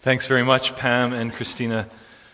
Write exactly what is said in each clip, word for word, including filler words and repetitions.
Thanks very much, Pam and Christina.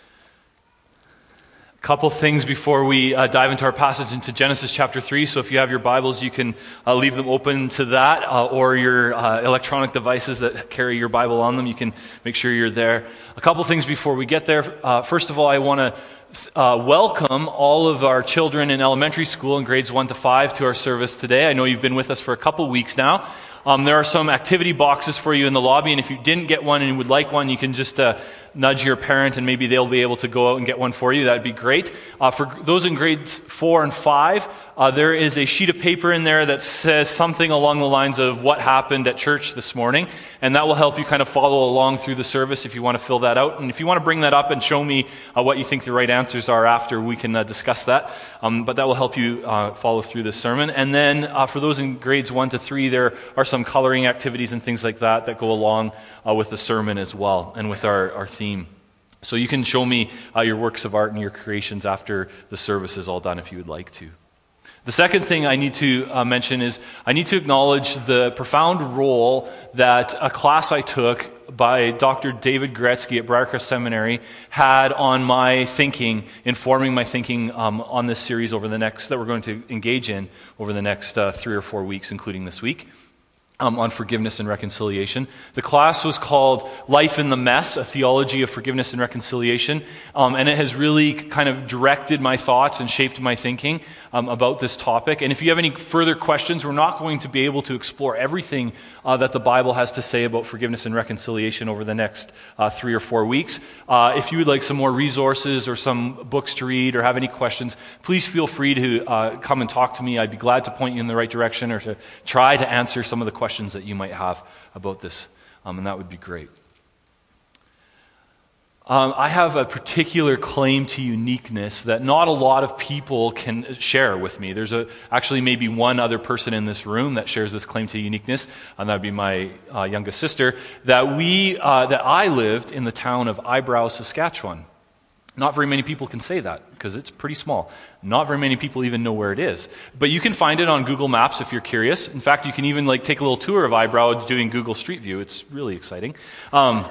A couple things before we uh, dive into our passage into Genesis chapter three. So if you have your Bibles, you can uh, leave them open to that, uh, or your uh, electronic devices that carry your Bible on them. You can make sure you're there. A couple things before we get there. Uh, first of all, I want to uh, welcome all of our children in elementary school in grades one to five to our service today. I know you've been with us for a couple weeks now. Um, there are some activity boxes for you in the lobby, and if you didn't get one and you would like one, you can just uh, nudge your parent and maybe they'll be able to go out and get one for you. That would be great. Uh, for those in grades four and five, uh, there is a sheet of paper in there that says something along the lines of what happened at church this morning, and that will help you kind of follow along through the service if you want to fill that out. And if you want to bring that up and show me uh, what you think the right answers are after, we can uh, discuss that. Um, but that will help you uh, follow through the sermon. And then uh, for those in grades one to three, there are some coloring activities and things like that that go along uh, with the sermon as well and with our, our theme. So you can show me uh, your works of art and your creations after the service is all done if you would like to. The second thing I need to uh, mention is I need to acknowledge the profound role that a class I took by Doctor David Gretzky at Briarcrest Seminary had on my thinking, informing my thinking um, on this series over the next, that we're going to engage in over the next uh, three or four weeks, including this week. Um, on forgiveness and reconciliation. The class was called Life in the Mess, a Theology of Forgiveness and Reconciliation, um, and it has really kind of directed my thoughts and shaped my thinking um, about this topic. And if you have any further questions, we're not going to be able to explore everything uh, that the Bible has to say about forgiveness and reconciliation over the next uh, three or four weeks. Uh, if you would like some more resources or some books to read or have any questions, please feel free to uh, come and talk to me. I'd be glad to point you in the right direction or to try to answer some of the questions that you might have about this, um, and that would be great. Um, I have a particular claim to uniqueness that not a lot of people can share with me. There's a, actually maybe one other person in this room that shares this claim to uniqueness, and that would be my uh, youngest sister, that we, uh, that I lived in the town of Eyebrow, Saskatchewan. Not very many people can say that because it's pretty small. Not very many people even know where it is. But you can find it on Google Maps if you're curious. In fact, you can even like take a little tour of Eyebrow doing Google Street View. It's really exciting. Um,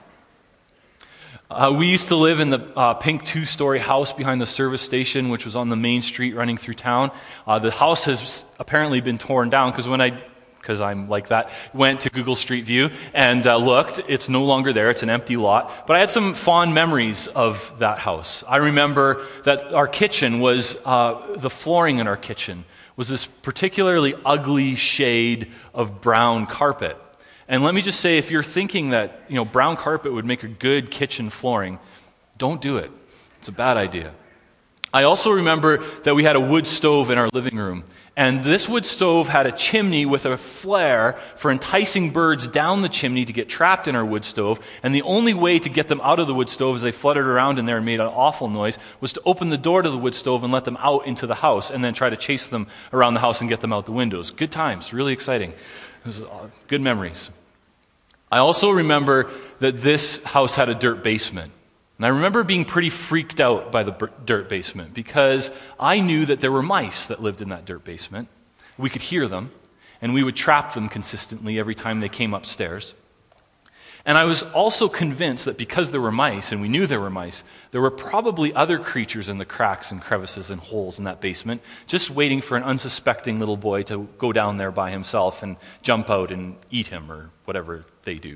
uh, we used to live in the uh, pink two-story house behind the service station, which was on the main street running through town. Uh, the house has apparently been torn down because when I because I'm like that, went to Google Street View and uh, looked. It's no longer there. It's an empty lot. But I had some fond memories of that house. I remember that our kitchen was, uh, the flooring in our kitchen was this particularly ugly shade of brown carpet. And let me just say, if you're thinking that, you know, brown carpet would make a good kitchen flooring, don't do it. It's a bad idea. I also remember that we had a wood stove in our living room, and this wood stove had a chimney with a flare for enticing birds down the chimney to get trapped in our wood stove, and the only way to get them out of the wood stove as they fluttered around in there and made an awful noise was to open the door to the wood stove and let them out into the house, and then try to chase them around the house and get them out the windows. Good times, really exciting. It was uh, good memories. I also remember that this house had a dirt basement. And I remember being pretty freaked out by the dirt basement because I knew that there were mice that lived in that dirt basement. We could hear them, and we would trap them consistently every time they came upstairs. And I was also convinced that because there were mice, and we knew there were mice, there were probably other creatures in the cracks and crevices and holes in that basement, just waiting for an unsuspecting little boy to go down there by himself and jump out and eat him or whatever they do.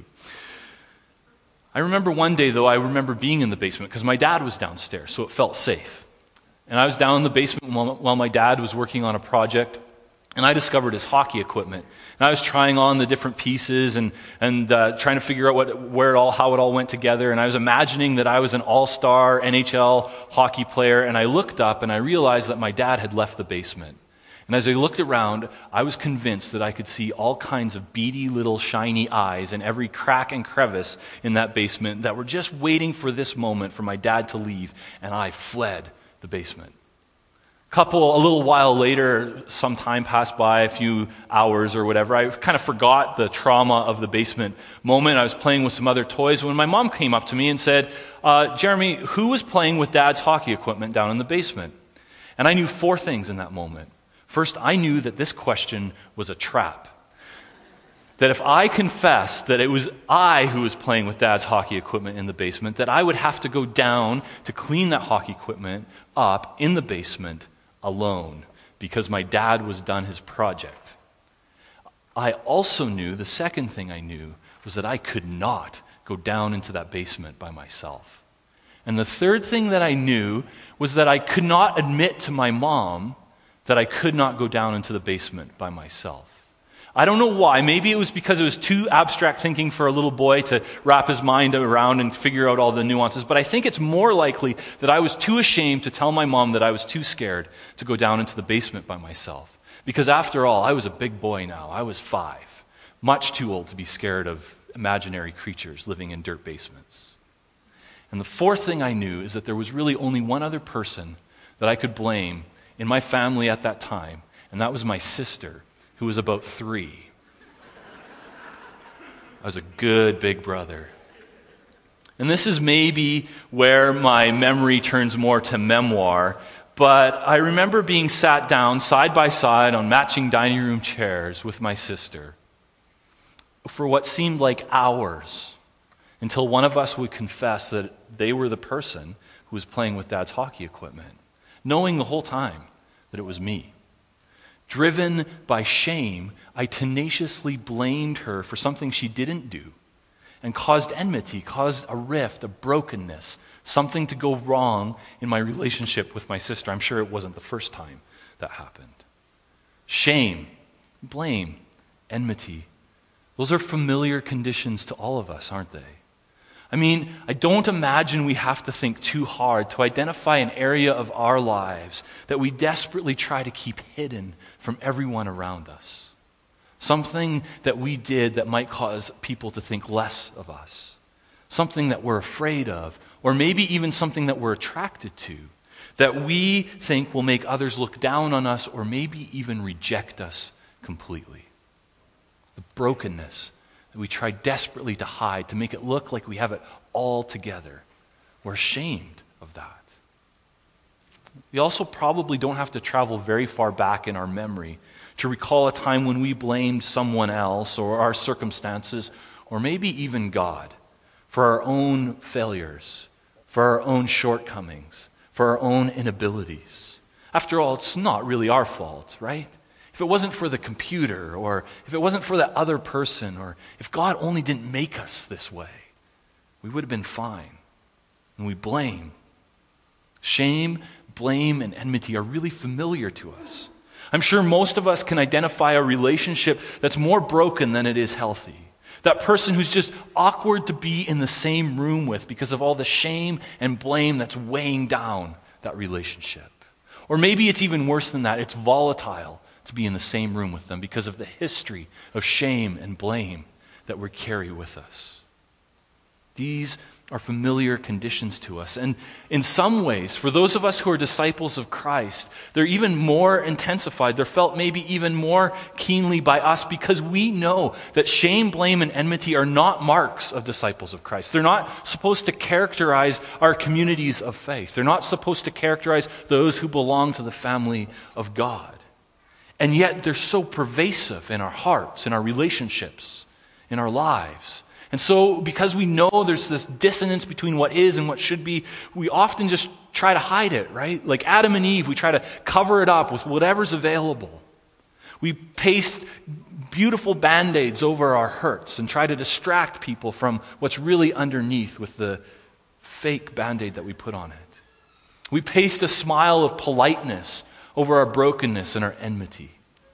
I remember one day, though, I remember being in the basement because my dad was downstairs, so it felt safe. And I was down in the basement while, while my dad was working on a project, and I discovered his hockey equipment. And I was trying on the different pieces and, and uh, trying to figure out what, where it all, how it all went together. And I was imagining that I was an all-star N H L hockey player, and I looked up and I realized that my dad had left the basement. And as I looked around, I was convinced that I could see all kinds of beady little shiny eyes in every crack and crevice in that basement that were just waiting for this moment for my dad to leave, and I fled the basement. Couple, a little while later, some time passed by, a few hours or whatever, I kind of forgot the trauma of the basement moment. I was playing with some other toys when my mom came up to me and said, uh, Jeremy, who was playing with Dad's hockey equipment down in the basement? And I knew four things in that moment. First, I knew that this question was a trap. that if I confessed that it was I who was playing with Dad's hockey equipment in the basement, that I would have to go down to clean that hockey equipment up in the basement alone because my dad was done his project. I also knew, the second thing I knew, was that I could not go down into that basement by myself. And the third thing that I knew was that I could not admit to my mom that I could not go down into the basement by myself. I don't know why. Maybe it was because it was too abstract thinking for a little boy to wrap his mind around and figure out all the nuances. But I think it's more likely that I was too ashamed to tell my mom that I was too scared to go down into the basement by myself. Because after all, I was a big boy now. I was five. Much too old to be scared of imaginary creatures living in dirt basements. And the fourth thing I knew is that there was really only one other person that I could blame in my family at that time, and that was my sister, who was about three. I was a good big brother. And this is maybe where my memory turns more to memoir, but I remember being sat down side by side on matching dining room chairs with my sister for what seemed like hours until one of us would confess that they were the person who was playing with Dad's hockey equipment, knowing the whole time that it was me. Driven by shame, I tenaciously blamed her for something she didn't do and caused enmity, caused a rift, a brokenness, something to go wrong in my relationship with my sister. I'm sure it wasn't the first time that happened. Shame, blame, enmity. Those are familiar conditions to all of us, aren't they? I mean, I don't imagine we have to think too hard to identify an area of our lives that we desperately try to keep hidden from everyone around us. Something that we did that might cause people to think less of us. Something that we're afraid of, or maybe even something that we're attracted to, that we think will make others look down on us or maybe even reject us completely. The brokenness that we try desperately to hide, to make it look like we have it all together. We're ashamed of that. We also probably don't have to travel very far back in our memory to recall a time when we blamed someone else or our circumstances, or maybe even God, for our own failures, for our own shortcomings, for our own inabilities. After all, it's not really our fault, right? If it wasn't for the computer, or if it wasn't for that other person, or if God only didn't make us this way, we would have been fine. And we blame. Shame, blame, and enmity are really familiar to us. I'm sure most of us can identify a relationship that's more broken than it is healthy. That person who's just awkward to be in the same room with because of all the shame and blame that's weighing down that relationship. Or maybe it's even worse than that. It's volatile to be in the same room with them because of the history of shame and blame that we carry with us. These are familiar conditions to us. And in some ways, for those of us who are disciples of Christ, they're even more intensified. They're felt maybe even more keenly by us because we know that shame, blame, and enmity are not marks of disciples of Christ. They're not supposed to characterize our communities of faith. They're not supposed to characterize those who belong to the family of God. And yet they're so pervasive in our hearts, in our relationships, in our lives. And so because we know there's this dissonance between what is and what should be, we often just try to hide it, right? Like Adam and Eve, we try to cover it up with whatever's available. We paste beautiful Band-Aids over our hurts and try to distract people from what's really underneath with the fake Band-Aid that we put on it. We paste a smile of politeness over our brokenness and our enmity.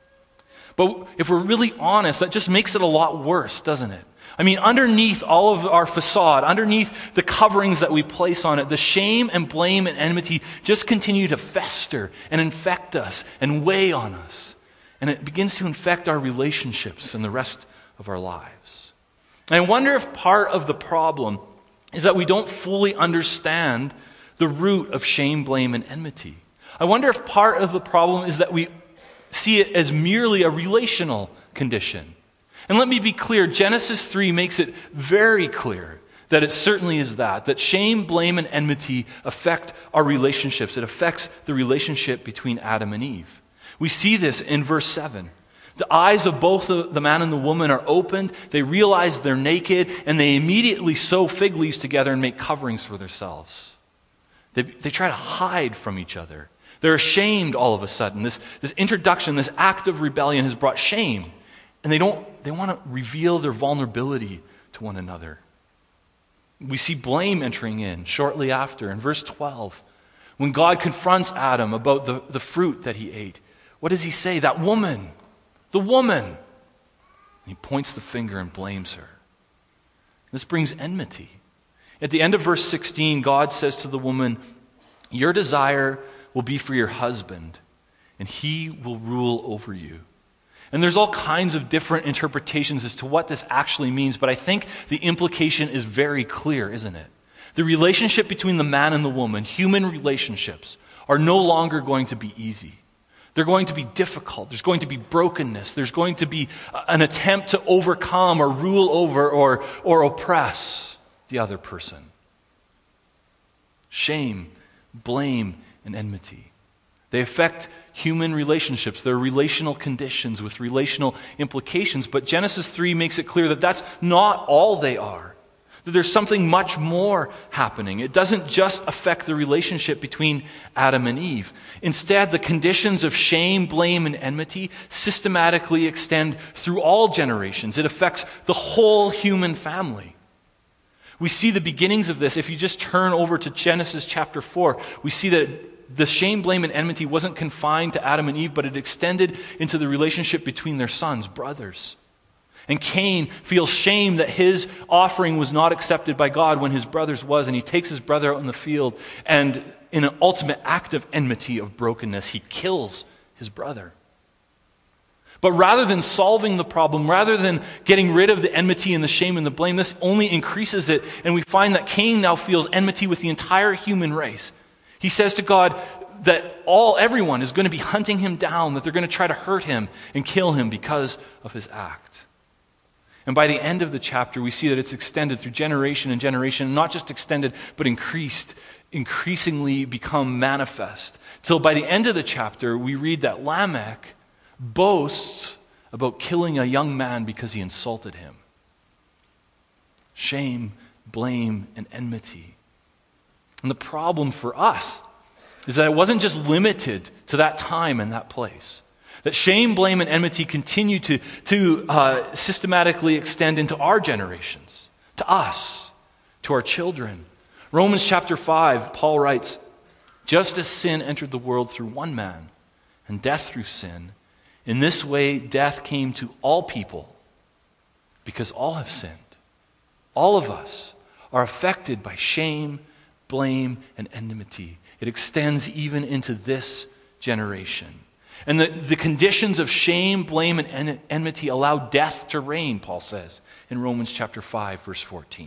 But if we're really honest, that just makes it a lot worse, doesn't it? I mean, underneath all of our facade, underneath the coverings that we place on it, the shame and blame and enmity just continue to fester and infect us and weigh on us. And it begins to infect our relationships and the rest of our lives. And I wonder if part of the problem is that we don't fully understand the root of shame, blame, and enmity. I wonder if part of the problem is that we see it as merely a relational condition. And let me be clear, Genesis three makes it very clear that it certainly is that, that shame, blame, and enmity affect our relationships. It affects the relationship between Adam and Eve. We see this in verse seven. The eyes of both the man and the woman are opened. They realize they're naked, and they immediately sew fig leaves together and make coverings for themselves. They, they try to hide from each other. They're ashamed all of a sudden. This, this introduction, this act of rebellion has brought shame. And they don't they want to reveal their vulnerability to one another. We see blame entering in shortly after. In verse twelve, when God confronts Adam about the, the fruit that he ate, what does he say? That woman, the woman. And he points the finger and blames her. This brings enmity. At the end of verse sixteen, God says to the woman, your desire will be for your husband, and he will rule over you. And there's all kinds of different interpretations as to what this actually means, but I think the implication is very clear, isn't it? The relationship between the man and the woman, human relationships, are no longer going to be easy. They're going to be difficult. There's going to be brokenness. There's going to be an attempt to overcome or rule over or, or oppress the other person. Shame, blame, and enmity. They affect human relationships. They're relational conditions with relational implications. But Genesis three makes it clear that that's not all they are. That there's something much more happening. It doesn't just affect the relationship between Adam and Eve. Instead, the conditions of shame, blame, and enmity systematically extend through all generations. It affects the whole human family. We see the beginnings of this. If you just turn over to Genesis chapter four, we see that the shame, blame, and enmity wasn't confined to Adam and Eve, but it extended into the relationship between their sons, brothers. And Cain feels shame that his offering was not accepted by God when his brother's was, and he takes his brother out in the field, and in an ultimate act of enmity, of brokenness, he kills his brother. But rather than solving the problem, rather than getting rid of the enmity and the shame and the blame, this only increases it, and we find that Cain now feels enmity with the entire human race. He says to God that all, everyone is going to be hunting him down, that they're going to try to hurt him and kill him because of his act. And by the end of the chapter, we see that it's extended through generation and generation, not just extended, but increased, increasingly become manifest. Till by the end of the chapter, we read that Lamech boasts about killing a young man because he insulted him. Shame, blame, and enmity. And the problem for us is that it wasn't just limited to that time and that place. That shame, blame, and enmity continue to, to uh, systematically extend into our generations, to us, to our children. Romans chapter five, Paul writes, just as sin entered the world through one man, and death through sin, in this way death came to all people, because all have sinned. All of us are affected by shame, blame, and enmity. It extends even into this generation. And the, the conditions of shame, blame, and en- enmity allow death to reign, Paul says in Romans chapter five, verse fourteen.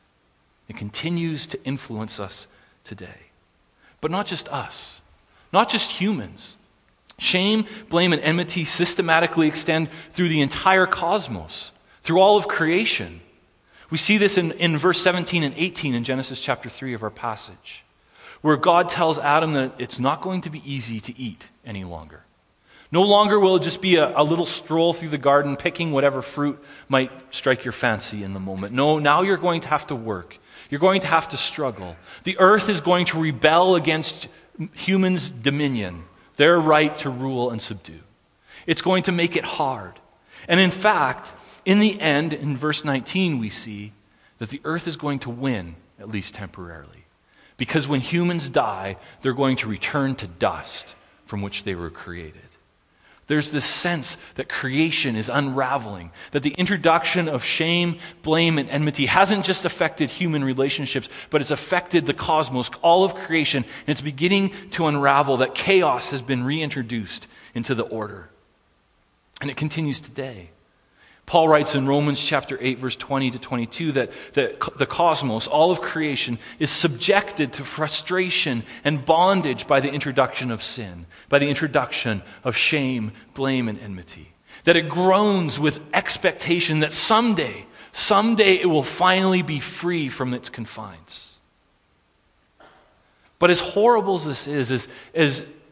It continues to influence us today. But not just us, not just humans. Shame, blame, and enmity systematically extend through the entire cosmos, through all of creation. We see this in, in verse seventeen and eighteen in Genesis chapter three of our passage, where God tells Adam that it's not going to be easy to eat any longer. No longer will it just be a, a little stroll through the garden, picking whatever fruit might strike your fancy in the moment. No, now you're going to have to work. You're going to have to struggle. The earth is going to rebel against humans' dominion, their right to rule and subdue. It's going to make it hard. And in fact, in the end, in verse nineteen, we see that the earth is going to win, at least temporarily. Because when humans die, they're going to return to dust from which they were created. There's this sense that creation is unraveling, that the introduction of shame, blame, and enmity hasn't just affected human relationships, but it's affected the cosmos, all of creation, and it's beginning to unravel, that chaos has been reintroduced into the order. And it continues today. Paul writes in Romans chapter eight, verse twenty to twenty-two, that, that the cosmos, all of creation, is subjected to frustration and bondage by the introduction of sin, by the introduction of shame, blame, and enmity. That it groans with expectation that someday, someday it will finally be free from its confines. But as horrible as this is, as, as,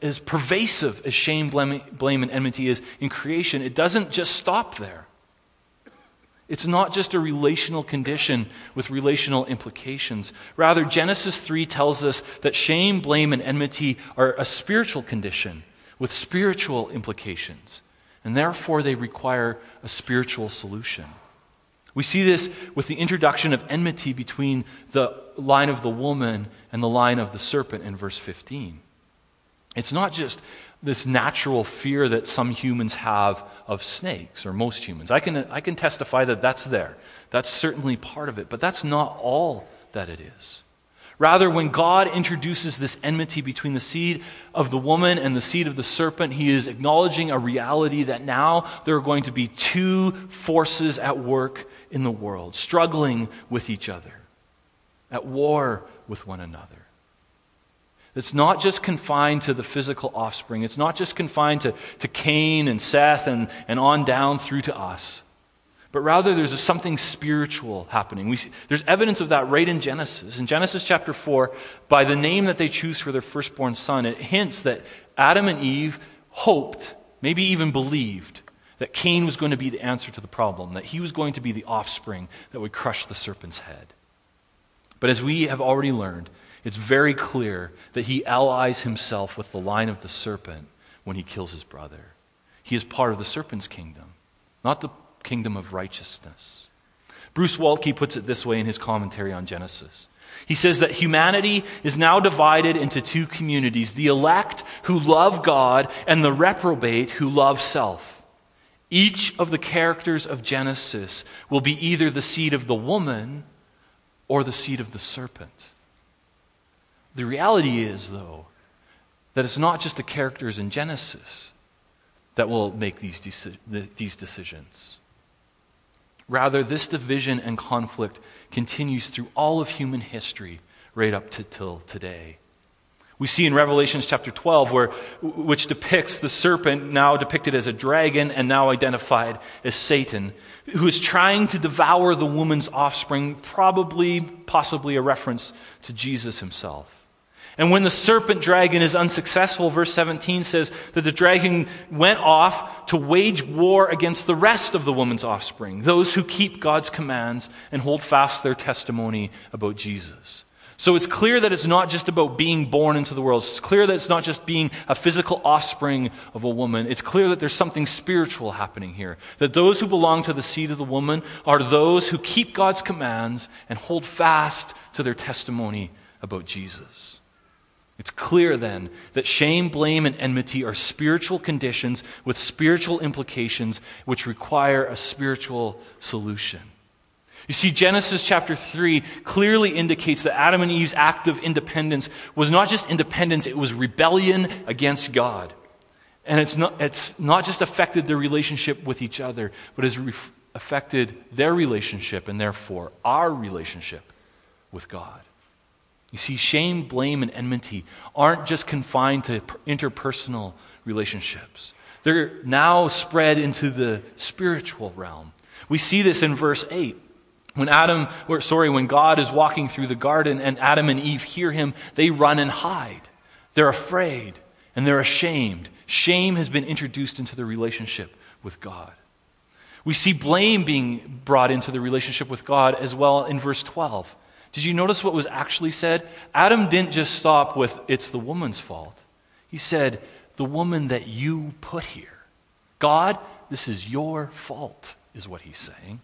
as pervasive as shame, blame, blame, and enmity is in creation, it doesn't just stop there. It's not just a relational condition with relational implications. Rather, Genesis three tells us that shame, blame, and enmity are a spiritual condition with spiritual implications, and therefore they require a spiritual solution. We see this with the introduction of enmity between the line of the woman and the line of the serpent in verse fifteen. It's not just this natural fear that some humans have of snakes, or most humans. I can, I can testify that that's there. That's certainly part of it, but that's not all that it is. Rather, when God introduces this enmity between the seed of the woman and the seed of the serpent, he is acknowledging a reality that now there are going to be two forces at work in the world, struggling with each other, at war with one another. It's not just confined to the physical offspring. It's not just confined to, to Cain and Seth and, and on down through to us. But rather there's a, something spiritual happening. We see, there's evidence of that right in Genesis. In Genesis chapter four, by the name that they choose for their firstborn son, it hints that Adam and Eve hoped, maybe even believed, that Cain was going to be the answer to the problem, that he was going to be the offspring that would crush the serpent's head. But as we have already learned, it's very clear that he allies himself with the line of the serpent when he kills his brother. He is part of the serpent's kingdom, not the kingdom of righteousness. Bruce Waltke puts it this way in his commentary on Genesis. He says that humanity is now divided into two communities, the elect who love God and the reprobate who love self. Each of the characters of Genesis will be either the seed of the woman or the seed of the serpent. The reality is, though, that it's not just the characters in Genesis that will make these, deci- these decisions. Rather, this division and conflict continues through all of human history right up to till today. We see in Revelation chapter twelve, where, which depicts the serpent, now depicted as a dragon and now identified as Satan, who is trying to devour the woman's offspring, probably, possibly a reference to Jesus himself. And when the serpent dragon is unsuccessful, verse seventeen says that the dragon went off to wage war against the rest of the woman's offspring, those who keep God's commands and hold fast their testimony about Jesus. So it's clear that it's not just about being born into the world. It's clear that it's not just being a physical offspring of a woman. It's clear that there's something spiritual happening here. That those who belong to the seed of the woman are those who keep God's commands and hold fast to their testimony about Jesus. It's clear then that shame, blame, and enmity are spiritual conditions with spiritual implications which require a spiritual solution. You see, Genesis chapter three clearly indicates that Adam and Eve's act of independence was not just independence, it was rebellion against God. And it's not, it's not just affected their relationship with each other, but has re- affected their relationship and therefore our relationship with God. You see, shame, blame, and enmity aren't just confined to interpersonal relationships. They're now spread into the spiritual realm. We see this in verse eight. When Adam, or sorry, when God is walking through the garden and Adam and Eve hear him, they run and hide. They're afraid and they're ashamed. Shame has been introduced into the relationship with God. We see blame being brought into the relationship with God as well in verse twelve. Did you notice what was actually said? Adam didn't just stop with, it's the woman's fault. He said, the woman that you put here. God, this is your fault, is what he's saying.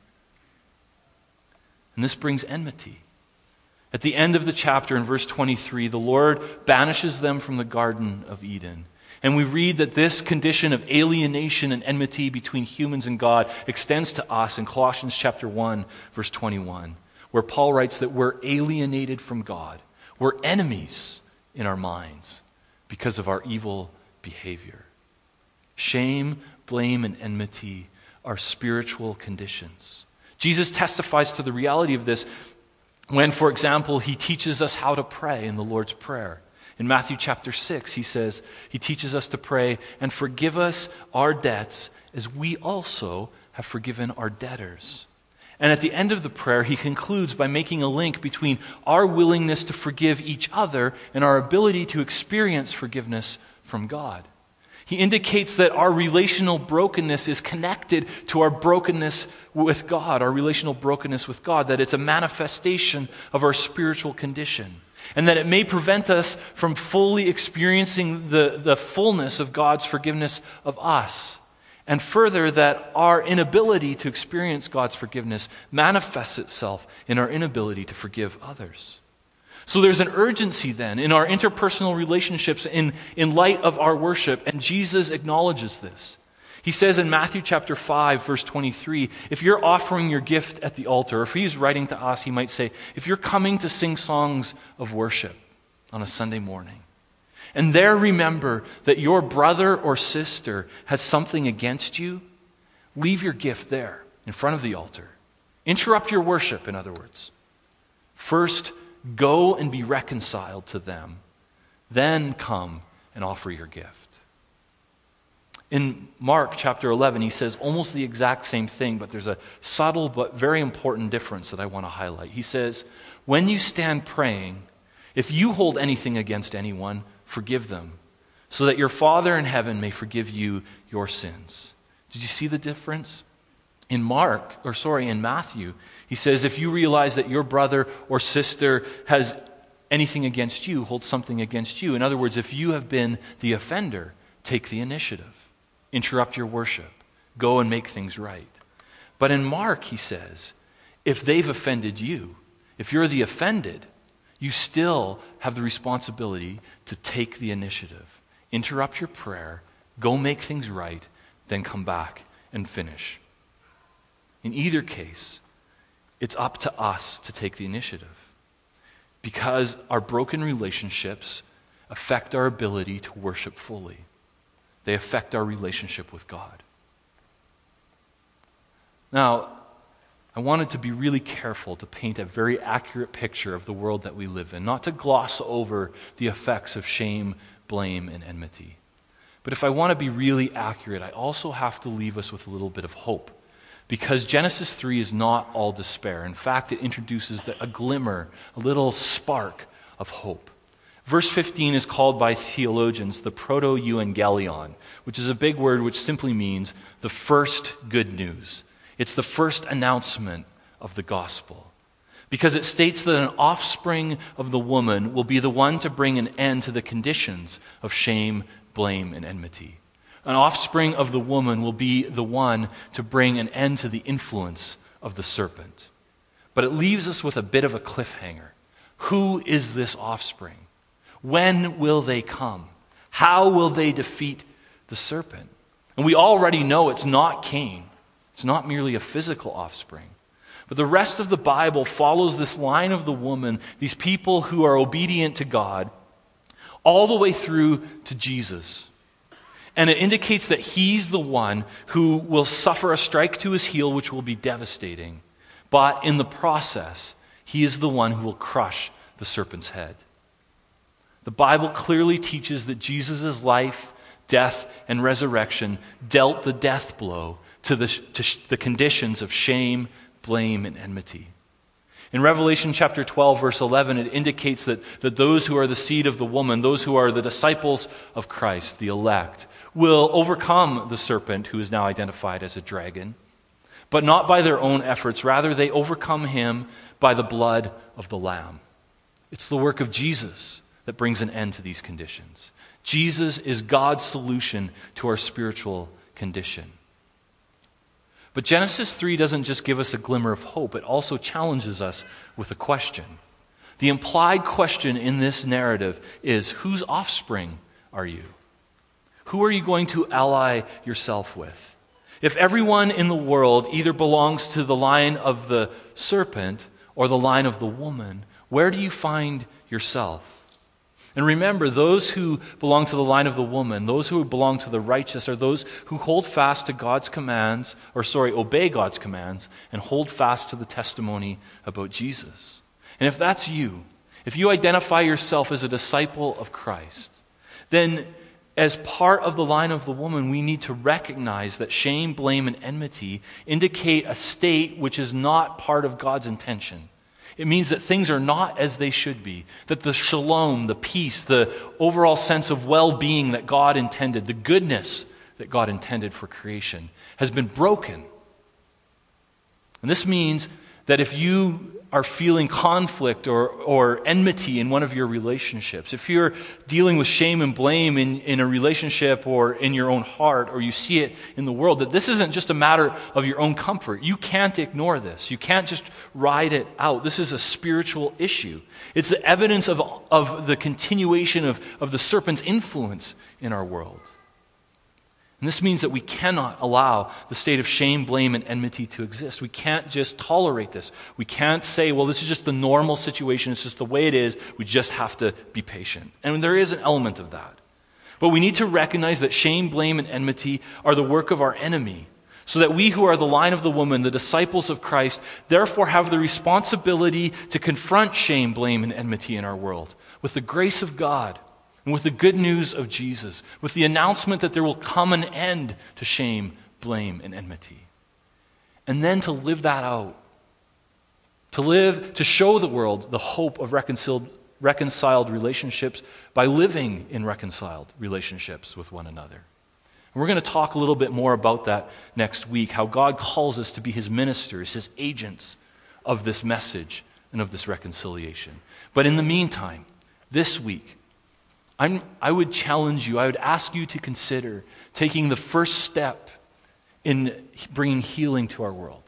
And this brings enmity. At the end of the chapter, in verse twenty-three, the Lord banishes them from the Garden of Eden. And we read that this condition of alienation and enmity between humans and God extends to us in Colossians chapter one, verse twenty-one. Where Paul writes that we're alienated from God. We're enemies in our minds because of our evil behavior. Shame, blame, and enmity are spiritual conditions. Jesus testifies to the reality of this when, for example, he teaches us how to pray in the Lord's Prayer. In Matthew chapter six, he says, he teaches us to pray, and forgive us our debts as we also have forgiven our debtors. And at the end of the prayer, he concludes by making a link between our willingness to forgive each other and our ability to experience forgiveness from God. He indicates that our relational brokenness is connected to our brokenness with God, our relational brokenness with God, that it's a manifestation of our spiritual condition, and that it may prevent us from fully experiencing the, the fullness of God's forgiveness of us. And further, that our inability to experience God's forgiveness manifests itself in our inability to forgive others. So there's an urgency then in our interpersonal relationships in, in light of our worship, and Jesus acknowledges this. He says in Matthew chapter five, verse twenty-three, if you're offering your gift at the altar, or if he's writing to us, he might say, if you're coming to sing songs of worship on a Sunday morning, and there remember that your brother or sister has something against you, leave your gift there in front of the altar. Interrupt your worship, in other words. First, go and be reconciled to them. Then come and offer your gift. In Mark chapter eleven, he says almost the exact same thing, but there's a subtle but very important difference that I want to highlight. He says, when you stand praying, if you hold anything against anyone, forgive them, so that your Father in heaven may forgive you your sins. Did you see the difference? In Mark, or sorry, in Matthew, he says, if you realize that your brother or sister has anything against you, holds something against you. In other words, if you have been the offender, take the initiative. Interrupt your worship. Go and make things right. But in Mark, he says, if they've offended you, if you're the offended, you still have the responsibility to take the initiative. Interrupt your prayer, go make things right, then come back and finish. In either case, it's up to us to take the initiative, because our broken relationships affect our ability to worship fully. They affect our relationship with God. Now, I wanted to be really careful to paint a very accurate picture of the world that we live in, not to gloss over the effects of shame, blame, and enmity. But if I want to be really accurate, I also have to leave us with a little bit of hope. Because Genesis three is not all despair. In fact, it introduces a glimmer, a little spark of hope. Verse fifteen is called by theologians the proto-euangelion, which is a big word which simply means the first good news. It's the first announcement of the gospel. Because it states that an offspring of the woman will be the one to bring an end to the conditions of shame, blame, and enmity. An offspring of the woman will be the one to bring an end to the influence of the serpent. But it leaves us with a bit of a cliffhanger. Who is this offspring? When will they come? How will they defeat the serpent? And we already know it's not Cain. It's not merely a physical offspring. But the rest of the Bible follows this line of the woman, these people who are obedient to God, all the way through to Jesus. And it indicates that he's the one who will suffer a strike to his heel, which will be devastating. But in the process, he is the one who will crush the serpent's head. The Bible clearly teaches that Jesus' life, death, and resurrection dealt the death blow to the, to the conditions of shame, blame, and enmity. In Revelation chapter twelve, verse eleven, it indicates that, that those who are the seed of the woman, those who are the disciples of Christ, the elect, will overcome the serpent, who is now identified as a dragon, but not by their own efforts. Rather, they overcome him by the blood of the Lamb. It's the work of Jesus that brings an end to these conditions. Jesus is God's solution to our spiritual condition. But Genesis three doesn't just give us a glimmer of hope, it also challenges us with a question. The implied question in this narrative is, whose offspring are you? Who are you going to ally yourself with? If everyone in the world either belongs to the line of the serpent or the line of the woman, where do you find yourself? And remember, those who belong to the line of the woman, those who belong to the righteous, are those who hold fast to God's commands, or sorry, obey God's commands, and hold fast to the testimony about Jesus. And if that's you, if you identify yourself as a disciple of Christ, then as part of the line of the woman, we need to recognize that shame, blame, and enmity indicate a state which is not part of God's intention. It means that things are not as they should be, that the shalom, the peace, the overall sense of well-being that God intended, the goodness that God intended for creation, has been broken. And this means that if you are feeling conflict or, or enmity in one of your relationships, if you're dealing with shame and blame in, in a relationship or in your own heart, or you see it in the world, that this isn't just a matter of your own comfort. You can't ignore this. You can't just ride it out. This is a spiritual issue. It's the evidence of, of the continuation of, of the serpent's influence in our world. And this means that we cannot allow the state of shame, blame, and enmity to exist. We can't just tolerate this. We can't say, well, this is just the normal situation. It's just the way it is. We just have to be patient. And there is an element of that. But we need to recognize that shame, blame, and enmity are the work of our enemy, so that we who are the line of the woman, the disciples of Christ, therefore have the responsibility to confront shame, blame, and enmity in our world with the grace of God. And with the good news of Jesus, with the announcement that there will come an end to shame, blame, and enmity. And then to live that out. To live, to show the world the hope of reconciled, reconciled relationships by living in reconciled relationships with one another. And we're going to talk a little bit more about that next week, how God calls us to be his ministers, his agents of this message and of this reconciliation. But in the meantime, this week, I'm, I would challenge you, I would ask you to consider taking the first step in bringing healing to our world.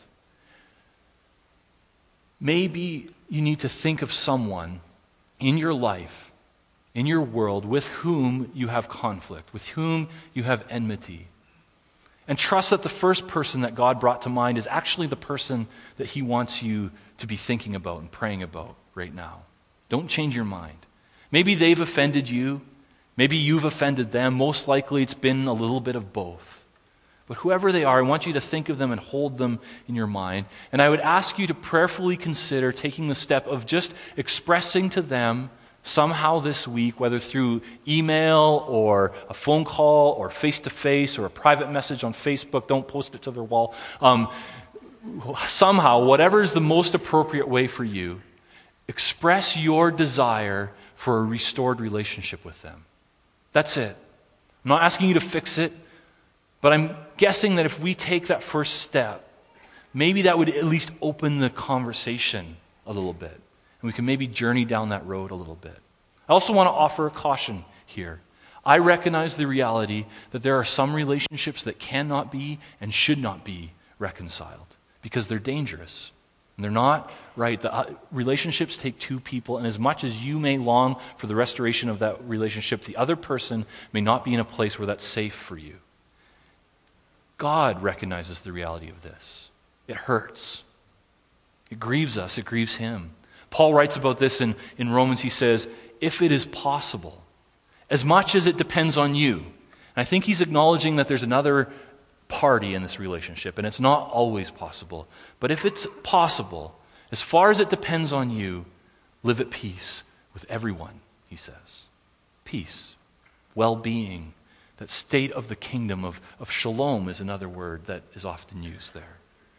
Maybe you need to think of someone in your life, in your world, with whom you have conflict, with whom you have enmity. And trust that the first person that God brought to mind is actually the person that he wants you to be thinking about and praying about right now. Don't change your mind. Maybe they've offended you. Maybe you've offended them. Most likely it's been a little bit of both. But whoever they are, I want you to think of them and hold them in your mind. And I would ask you to prayerfully consider taking the step of just expressing to them somehow this week, whether through email or a phone call or face-to-face or a private message on Facebook. Don't post it to their wall. Um, somehow, whatever is the most appropriate way for you, express your desire for a restored relationship with them. That's it. I'm not asking you to fix it, but I'm guessing that if we take that first step, maybe that would at least open the conversation a little bit, and we can maybe journey down that road a little bit. I also want to offer a caution here. I recognize the reality that there are some relationships that cannot be and should not be reconciled because they're dangerous. And they're not right. The uh, relationships take two people, and as much as you may long for the restoration of that relationship, the other person may not be in a place where that's safe for you. God recognizes the reality of this. It hurts. It grieves us. It grieves him. Paul writes about this in, in Romans. He says, if it is possible, as much as it depends on you. And I think he's acknowledging that there's another party in this relationship, and it's not always possible. But if it's possible, as far as it depends on you, live at peace with everyone, he says. Peace, well-being, that state of the kingdom of, of shalom is another word that is often used there.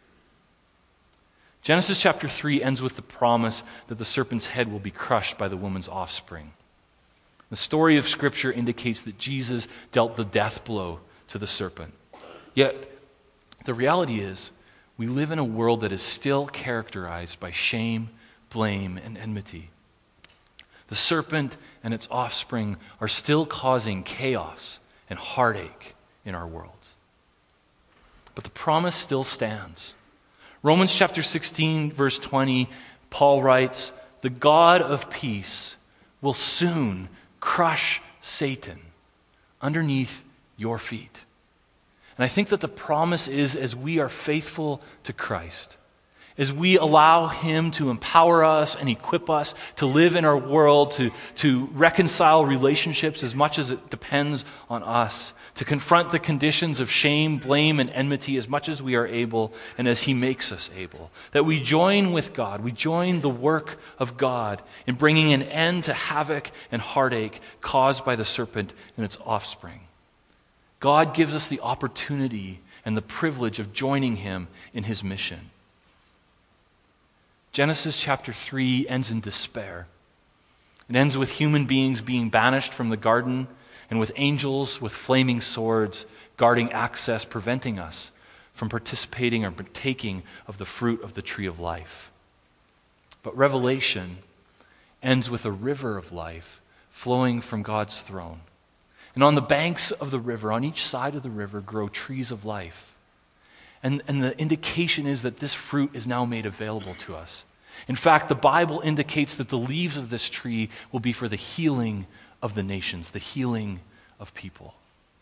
Genesis chapter three ends with the promise that the serpent's head will be crushed by the woman's offspring. The story of Scripture indicates that Jesus dealt the death blow to the serpent. Yet, the reality is, we live in a world that is still characterized by shame, blame, and enmity. The serpent and its offspring are still causing chaos and heartache in our world. But the promise still stands. Romans chapter sixteen, verse twenty, Paul writes, "The God of peace will soon crush Satan underneath your feet." And I think that the promise is, as we are faithful to Christ, as we allow him to empower us and equip us to live in our world, to, to reconcile relationships as much as it depends on us, to confront the conditions of shame, blame, and enmity as much as we are able and as he makes us able, that we join with God, we join the work of God in bringing an end to havoc and heartache caused by the serpent and its offspring. God gives us the opportunity and the privilege of joining him in his mission. Genesis chapter three ends in despair. It ends with human beings being banished from the garden and with angels with flaming swords guarding access, preventing us from participating or partaking of the fruit of the tree of life. But Revelation ends with a river of life flowing from God's throne. And on the banks of the river, on each side of the river, grow trees of life. And, and the indication is that this fruit is now made available to us. In fact, the Bible indicates that the leaves of this tree will be for the healing of the nations, the healing of people.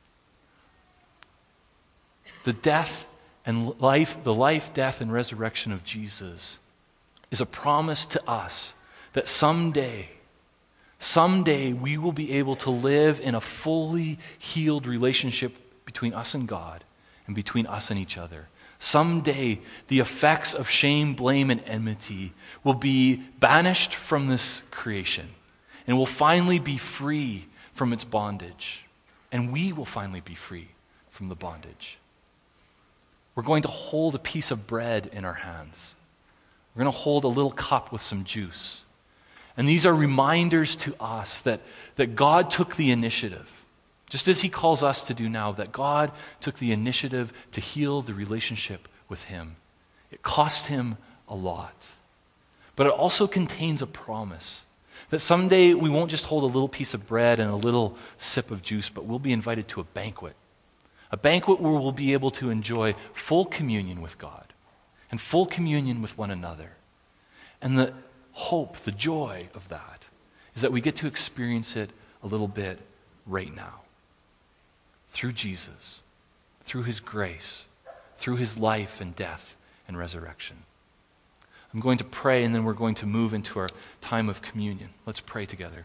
The death and life, the life, death, and resurrection of Jesus is a promise to us that someday, someday we will be able to live in a fully healed relationship between us and God and between us and each other. Someday, the effects of shame, blame, and enmity will be banished from this creation and will finally be free from its bondage. And we will finally be free from the bondage. We're going to hold a piece of bread in our hands. We're going to hold a little cup with some juice. And these are reminders to us that, that God took the initiative, just as he calls us to do now, that God took the initiative to heal the relationship with him. It cost him a lot. But it also contains a promise that someday we won't just hold a little piece of bread and a little sip of juice, but we'll be invited to a banquet. A banquet where we'll be able to enjoy full communion with God and full communion with one another. And the hope, the joy of that is that we get to experience it a little bit right now. Through Jesus, through his grace, through his life and death and resurrection. I'm going to pray and then we're going to move into our time of communion. Let's pray together.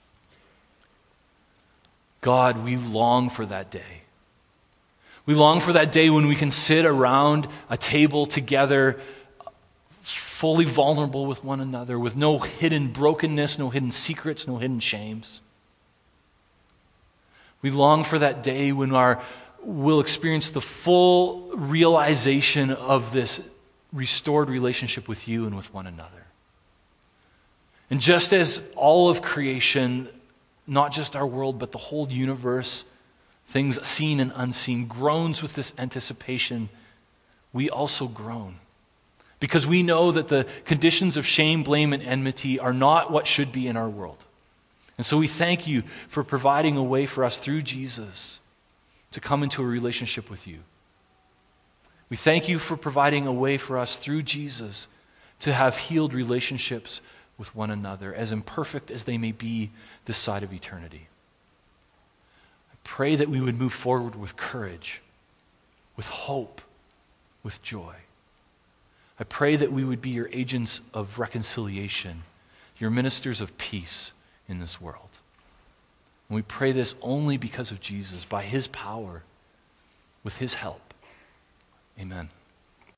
God, we long for that day. We long for that day when we can sit around a table together, fully vulnerable with one another, with no hidden brokenness, no hidden secrets, no hidden shames. We long for that day when our, we'll experience the full realization of this restored relationship with you and with one another. And just as all of creation, not just our world, but the whole universe, things seen and unseen, groans with this anticipation, we also groan. Because we know that the conditions of shame, blame, and enmity are not what should be in our world. And so we thank you for providing a way for us through Jesus to come into a relationship with you. We thank you for providing a way for us through Jesus to have healed relationships with one another, as imperfect as they may be this side of eternity. Pray that we would move forward with courage, with hope, with joy. I pray that we would be your agents of reconciliation, your ministers of peace in this world. And we pray this only because of Jesus, by his power, with his help. Amen.